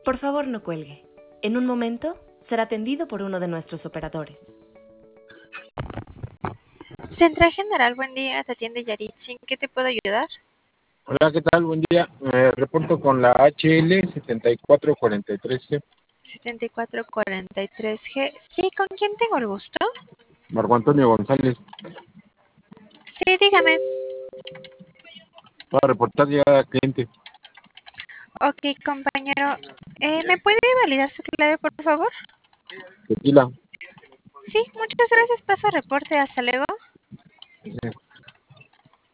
Por favor, no cuelgue. En un momento será atendido por uno de nuestros operadores. Central General, buen día, te atiende Yaritzi. ¿En qué te puedo ayudar? Hola, ¿qué tal? Buen día. Reporto con la HL 7443G. 7443G. Sí, ¿con quién tengo el gusto? Marco Antonio González. Sí, dígame. Para reportar llegada a cliente. Ok, compañero. ¿Me puede validar su clave, por favor? Tequila. Sí, muchas gracias. Paso reporte. Hasta luego.